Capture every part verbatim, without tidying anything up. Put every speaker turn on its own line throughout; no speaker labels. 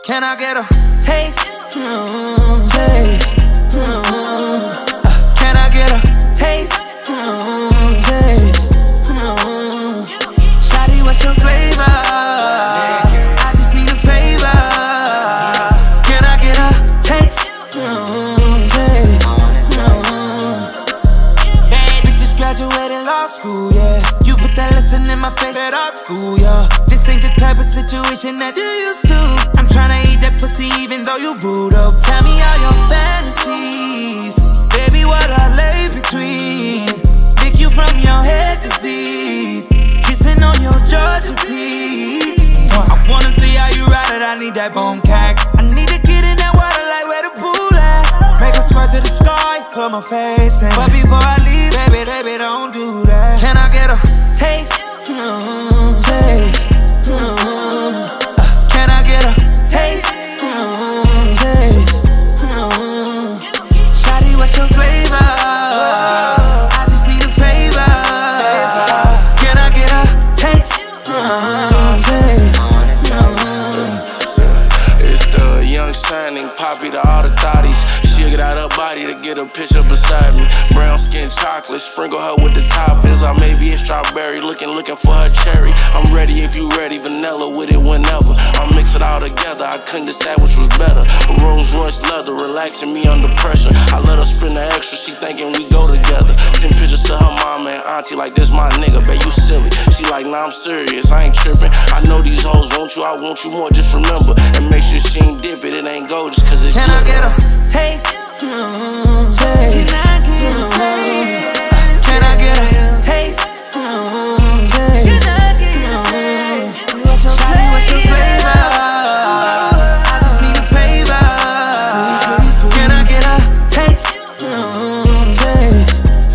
Can I get a taste? Mm, taste. Mm, uh, can I get a taste? Mm, taste. Mm, shawty, what's your flavor? I just need a favor. Can I get a taste? Mm, taste. Mm, we just graduated law school, yeah. You put that lesson in my face at our school, yeah. This ain't the type of situation that you used to. I'm tryna eat that pussy even though you booed up. Tell me all your fantasies, baby, what I lay between. Lick you from your head to feet, kissing on your Georgia peach. I wanna see how you ride it, I need that bone cack. I need to get in that water like where the pool at. Make her sweat to the sky, put my face in. But before I leave, baby, baby, don't do that. Can I get a taste? Mm, taste. Mm, uh, can I get a taste? Mm, taste. Mm, shawty, what's your flavor? I just need a favor. Can I get a taste? Mm, taste. Mm.
It's the young shining Poppy to all the thotties. She'll get out her body to get a picture beside me. Brown skin chocolate, sprinkle her with the toppings. I may be a strawberry, looking, looking for her cherry. I'm ready if you ready, vanilla with it whenever. I'll mix it all together, I couldn't decide which was better. A Rolls Royce leather, relaxing me under pressure. I let her spend the extra, she thinking we go together. Send pictures to her mama and auntie like, this my nigga, babe, you silly. She like, nah, I'm serious, I ain't tripping. I know these hoes want you, I want you more, just remember. And make sure she ain't dip it, it ain't gold just cause it's
Can I get a taste? Mm, taste.
Can I get a taste?
Can I get a taste? Mm, taste.
Can I get a taste?
Shawty, what's your flavor? I just need a favor. Can I get a taste? Mm, taste.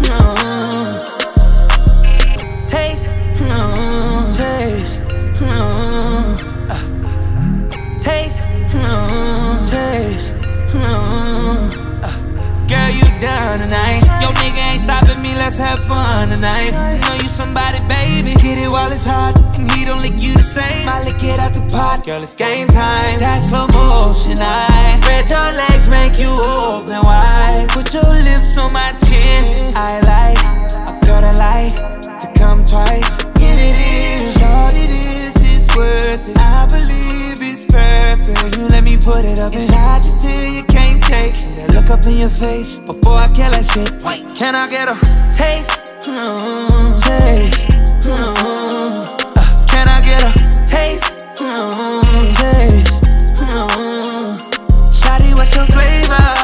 Mm, taste. Mm, taste. Mm, uh, taste. Mm, taste. Mm, uh. Girl, you down tonight? Yo, nigga ain't stopping me, let's have fun tonight. Know you somebody, baby, get it while it's hot. And he don't lick you the same, I lick it out the pot. Girl, it's game time, that's slow motion. I spread your legs, make you open wide. Put your lips on my chin, I like a girl that like to come twice. Give it in, shorty, this is worth it. I believe it's perfect. You let me put it up inside you till you can't take. See that look up in your face before I kill that shit. Wait, can I get a taste? Mm, taste. Mm, uh, can I get a taste? Mm, taste. Mm, shawty, what's your flavor?